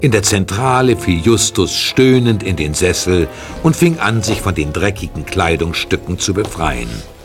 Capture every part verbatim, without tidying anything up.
In der Zentrale fiel Justus stöhnend in den Sessel und fing an, sich von den dreckigen Kleidungsstücken zu befreien.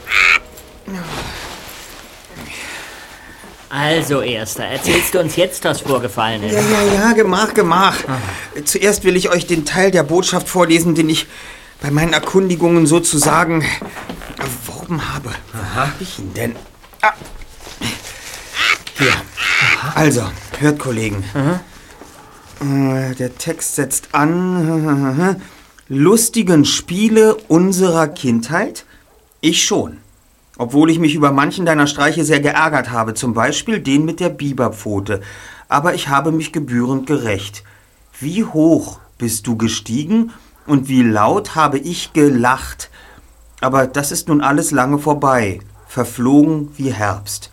Also, Erster, erzählst du uns jetzt, was vorgefallen ist? Ja, ja, ja, gemach, gemach. Zuerst will ich euch den Teil der Botschaft vorlesen, den ich bei meinen Erkundigungen sozusagen erworben habe. Wo habe ich ihn denn? Ah. Hier. Aha. Also, hört, Kollegen. Aha. Der Text setzt an. Lustigen Spiele unserer Kindheit? Ich schon. Obwohl ich mich über manchen deiner Streiche sehr geärgert habe, zum Beispiel den mit der Biberpfote. Aber ich habe mich gebührend gerächt. Wie hoch bist du gestiegen und wie laut habe ich gelacht. Aber das ist nun alles lange vorbei, verflogen wie Herbst.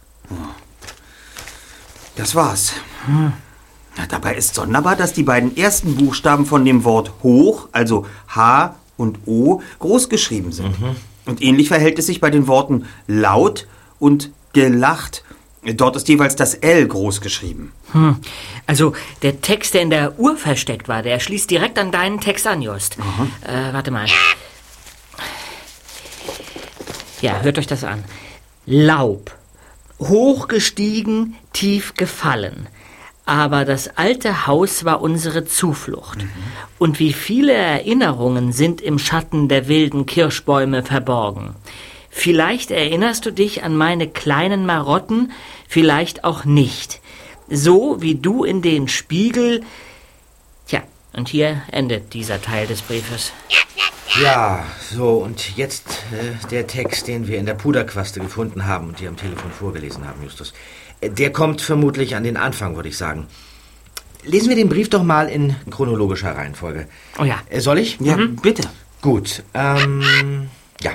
Das war's. Hm. Na, dabei ist sonderbar, dass die beiden ersten Buchstaben von dem Wort hoch, also H und O, groß geschrieben sind. Mhm. Und ähnlich verhält es sich bei den Worten laut und gelacht. Dort ist jeweils das L groß geschrieben. Hm. Also der Text, der in der Uhr versteckt war, der schließt direkt an deinen Text an, Just. Äh, warte mal. Ja, hört euch das an. Laub. Hochgestiegen, tief gefallen. Aber das alte Haus war unsere Zuflucht. Mhm. Und wie viele Erinnerungen sind im Schatten der wilden Kirschbäume verborgen. Vielleicht erinnerst du dich an meine kleinen Marotten, vielleicht auch nicht. So wie du in den Spiegel... Tja, und hier endet dieser Teil des Briefes. Ja, so, und jetzt äh, der Text, den wir in der Puderquaste gefunden haben und dir am Telefon vorgelesen haben, Justus. Der kommt vermutlich an den Anfang, würde ich sagen. Lesen wir den Brief doch mal in chronologischer Reihenfolge. Oh ja. Äh, soll ich? Ja, mhm. Bitte. Gut, ähm, ja.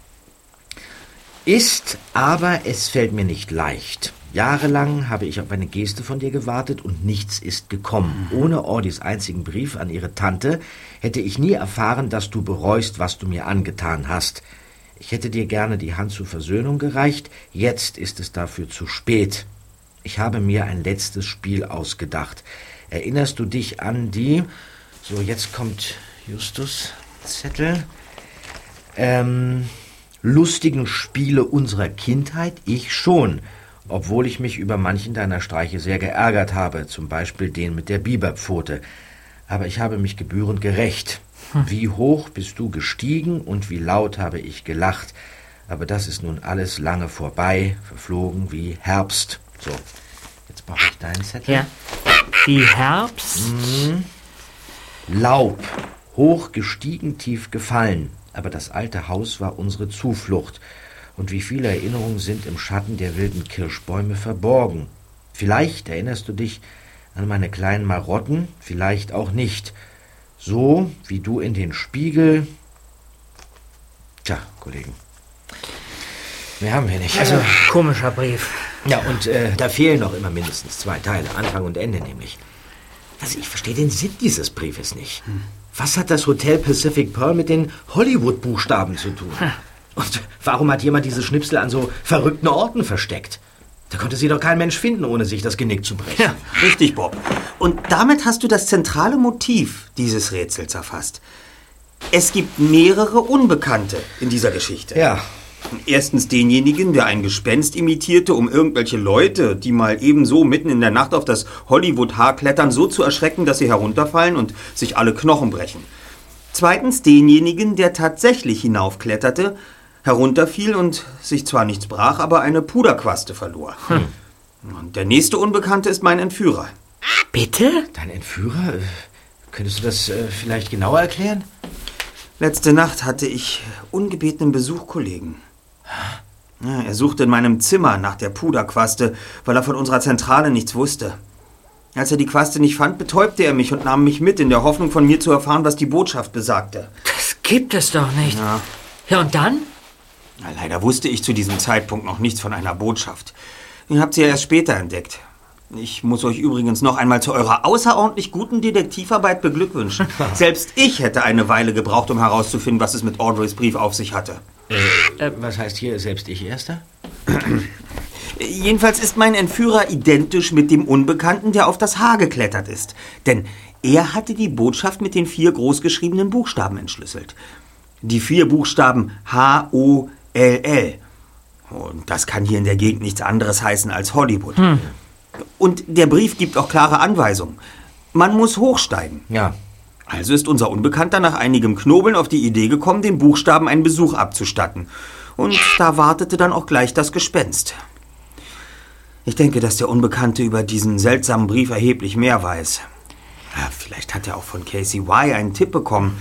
Ist, aber es fällt mir nicht leicht. Jahrelang habe ich auf eine Geste von dir gewartet und nichts ist gekommen. Ohne Ordis einzigen Brief an ihre Tante hätte ich nie erfahren, dass du bereust, was du mir angetan hast. Ich hätte dir gerne die Hand zur Versöhnung gereicht, jetzt ist es dafür zu spät. Ich habe mir ein letztes Spiel ausgedacht. Erinnerst du dich an die... So, jetzt kommt Justus Zettel. Ähm, lustigen Spiele unserer Kindheit? Ich schon. Obwohl ich mich über manchen deiner Streiche sehr geärgert habe, zum Beispiel den mit der Biberpfote. Aber ich habe mich gebührend gerächt. Hm. Wie hoch bist du gestiegen und wie laut habe ich gelacht. Aber das ist nun alles lange vorbei, verflogen wie Herbst. So, jetzt brauche ich deinen Zettel. Ja, wie Herbst? Mhm. Laub, hoch gestiegen, tief gefallen. Aber das alte Haus war unsere Zuflucht. Und wie viele Erinnerungen sind im Schatten der wilden Kirschbäume verborgen. Vielleicht erinnerst du dich an meine kleinen Marotten, vielleicht auch nicht. So wie du in den Spiegel... Tja, Kollegen, mehr haben wir nicht. Also, komischer Brief. Ja, und äh, da fehlen noch immer mindestens zwei Teile, Anfang und Ende nämlich. Also ich verstehe den Sinn dieses Briefes nicht. Hm. Was hat das Hotel Pacific Pearl mit den Hollywood-Buchstaben zu tun? Hm. Und warum hat jemand diese Schnipsel an so verrückten Orten versteckt? Da konnte sie doch kein Mensch finden, ohne sich das Genick zu brechen. Ja, richtig, Bob. Und damit hast du das zentrale Motiv dieses Rätsels erfasst. Es gibt mehrere Unbekannte in dieser Geschichte. Ja. Erstens denjenigen, der ein Gespenst imitierte, um irgendwelche Leute, die mal ebenso mitten in der Nacht auf das Hollywood-Haar klettern, so zu erschrecken, dass sie herunterfallen und sich alle Knochen brechen. Zweitens denjenigen, der tatsächlich hinaufkletterte, herunterfiel und sich zwar nichts brach, aber eine Puderquaste verlor. Hm. Und der nächste Unbekannte ist mein Entführer. Bitte? Dein Entführer? Könntest du das äh, vielleicht genauer erklären? Letzte Nacht hatte ich ungebetenen Besuch, Kollegen. Ja, er suchte in meinem Zimmer nach der Puderquaste, weil er von unserer Zentrale nichts wusste. Als er die Quaste nicht fand, betäubte er mich und nahm mich mit, in der Hoffnung, von mir zu erfahren, was die Botschaft besagte. Das gibt es doch nicht. Ja, ja und dann? Na, leider wusste ich zu diesem Zeitpunkt noch nichts von einer Botschaft. Ihr habt sie ja erst später entdeckt. Ich muss euch übrigens noch einmal zu eurer außerordentlich guten Detektivarbeit beglückwünschen. Selbst ich hätte eine Weile gebraucht, um herauszufinden, was es mit Audreys Brief auf sich hatte. Äh, äh, was heißt hier selbst ich Erster? Jedenfalls ist mein Entführer identisch mit dem Unbekannten, der auf das H geklettert ist. Denn er hatte die Botschaft mit den vier großgeschriebenen Buchstaben entschlüsselt. Die vier Buchstaben H O L L. Und das kann hier in der Gegend nichts anderes heißen als Hollywood. Hm. Und der Brief gibt auch klare Anweisungen. Man muss hochsteigen. Ja. Also ist unser Unbekannter nach einigem Knobeln auf die Idee gekommen, den Buchstaben einen Besuch abzustatten. Und da wartete dann auch gleich das Gespenst. Ich denke, dass der Unbekannte über diesen seltsamen Brief erheblich mehr weiß. Ja, vielleicht hat er auch von Casey Y einen Tipp bekommen.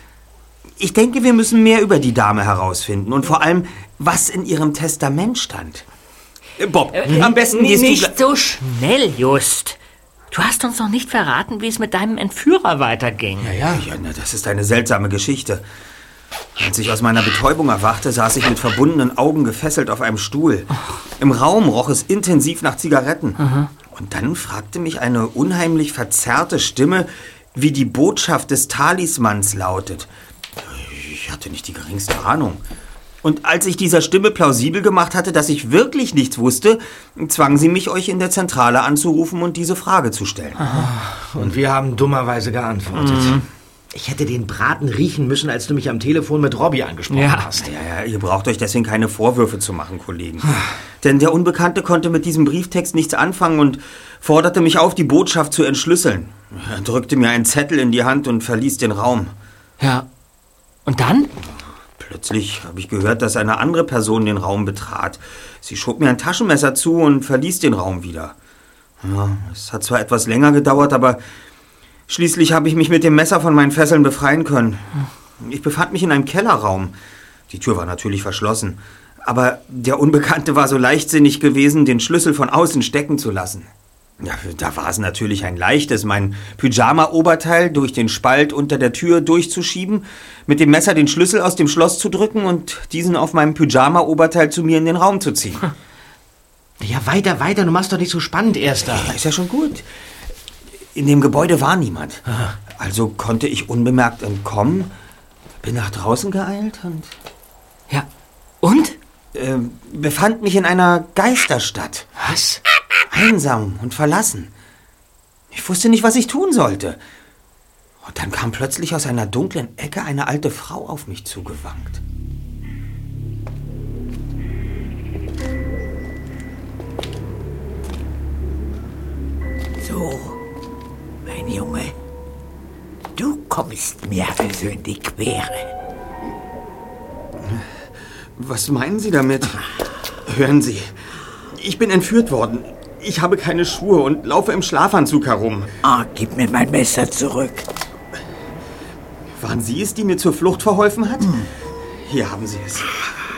Ich denke, wir müssen mehr über die Dame herausfinden und vor allem, was in ihrem Testament stand. Bob, äh, am besten gehst du... Nicht so schnell, Just. Du hast uns noch nicht verraten, wie es mit deinem Entführer weiterging. Ja, ja, ja, na, das ist eine seltsame Geschichte. Als ich aus meiner Betäubung erwachte, saß ich mit verbundenen Augen gefesselt auf einem Stuhl. Im Raum roch es intensiv nach Zigaretten. Aha. Und dann fragte mich eine unheimlich verzerrte Stimme, wie die Botschaft des Talismans lautet. Ich hatte nicht die geringste Ahnung. Und als ich dieser Stimme plausibel gemacht hatte, dass ich wirklich nichts wusste, zwang sie mich, euch in der Zentrale anzurufen und diese Frage zu stellen. Aha. Und wir haben dummerweise geantwortet. Mhm. Ich hätte den Braten riechen müssen, als du mich am Telefon mit Robbie angesprochen ja. hast. Ja, ja, ihr braucht euch deswegen keine Vorwürfe zu machen, Kollegen. Denn der Unbekannte konnte mit diesem Brieftext nichts anfangen und forderte mich auf, die Botschaft zu entschlüsseln. Er drückte mir einen Zettel in die Hand und verließ den Raum. Ja. Und dann? Plötzlich habe ich gehört, dass eine andere Person den Raum betrat. Sie schob mir ein Taschenmesser zu und verließ den Raum wieder. Ja, es hat zwar etwas länger gedauert, aber schließlich habe ich mich mit dem Messer von meinen Fesseln befreien können. Ich befand mich in einem Kellerraum. Die Tür war natürlich verschlossen. Aber der Unbekannte war so leichtsinnig gewesen, den Schlüssel von außen stecken zu lassen. Ja, da war es natürlich ein leichtes, mein Pyjama-Oberteil durch den Spalt unter der Tür durchzuschieben, mit dem Messer den Schlüssel aus dem Schloss zu drücken und diesen auf meinem Pyjama-Oberteil zu mir in den Raum zu ziehen. Ja, weiter, weiter, du machst doch nicht so spannend, Erster. Ja, ist ja schon gut. In dem Gebäude war niemand. Also konnte ich unbemerkt entkommen, bin nach draußen geeilt und... Ja, und? Äh, befand mich in einer Geisterstadt. Was? Einsam und verlassen. Ich wusste nicht, was ich tun sollte. Und dann kam plötzlich aus einer dunklen Ecke eine alte Frau auf mich zugewankt. So, mein Junge, du kommst mir also in die Quere. Was meinen Sie damit? Hören Sie, ich bin entführt worden. Ich habe keine Schuhe und laufe im Schlafanzug herum. Ah, gib mir mein Messer zurück. Waren Sie es, die mir zur Flucht verholfen hat? Hm. Hier haben Sie es.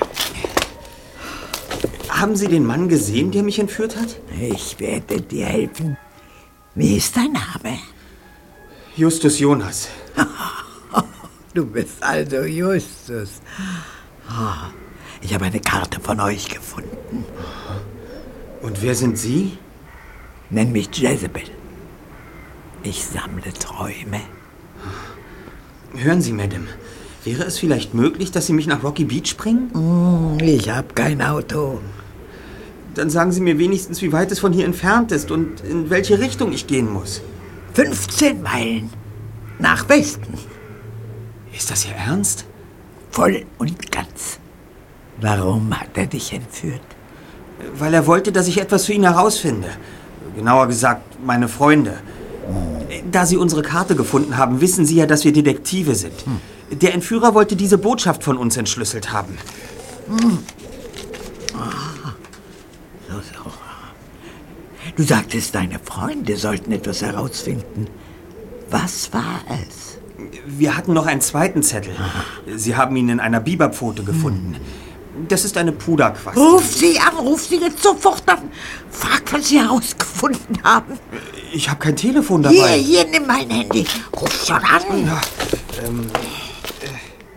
Haben Sie den Mann gesehen, der mich entführt hat? Ich werde dir helfen. Wie ist dein Name? Justus Jonas. Du bist also Justus. Ich habe eine Karte von euch gefunden. Und wer sind Sie? Nenn mich Jezebel. Ich sammle Träume. Hören Sie, Madame, wäre es vielleicht möglich, dass Sie mich nach Rocky Beach bringen? Ich habe kein Auto. Dann sagen Sie mir wenigstens, wie weit es von hier entfernt ist und in welche Richtung ich gehen muss. fünfzehn Meilen. Nach Westen. Ist das Ihr Ernst? Voll und ganz. Warum hat er dich entführt? Weil er wollte, dass ich etwas für ihn herausfinde. Genauer gesagt, meine Freunde. Da Sie unsere Karte gefunden haben, wissen Sie ja, dass wir Detektive sind. Hm. Der Entführer wollte diese Botschaft von uns entschlüsselt haben. Hm. Ah. So, so. Du sagtest, deine Freunde sollten etwas herausfinden. Was war es? Wir hatten noch einen zweiten Zettel. Aha. Sie haben ihn in einer Biberpfote gefunden. Hm. Das ist eine Puderquaste. Ruf sie an, ruf sie jetzt sofort an. Frag, was sie herausgefunden haben. Ich habe kein Telefon dabei. Hier, hier, nimm mein Handy. Ruf schon an. Ja, ähm, äh.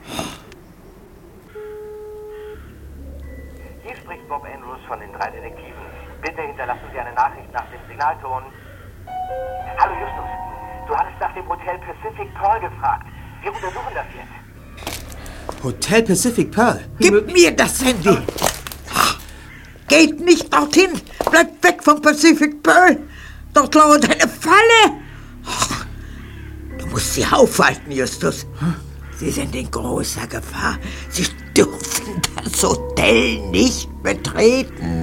Hier spricht Bob Andrews von den drei Detektiven. Bitte hinterlassen Sie eine Nachricht nach dem Signalton. Hallo Justus, du hattest nach dem Hotel Pacific Pearl gefragt. Wir untersuchen das jetzt. Hotel Pacific Pearl? Gib mir das Handy. Geht nicht dorthin! Bleibt weg vom Pacific Pearl! Dort lauert eine Falle! Ach, du musst sie aufhalten, Justus. Sie sind in großer Gefahr. Sie dürfen das Hotel nicht betreten.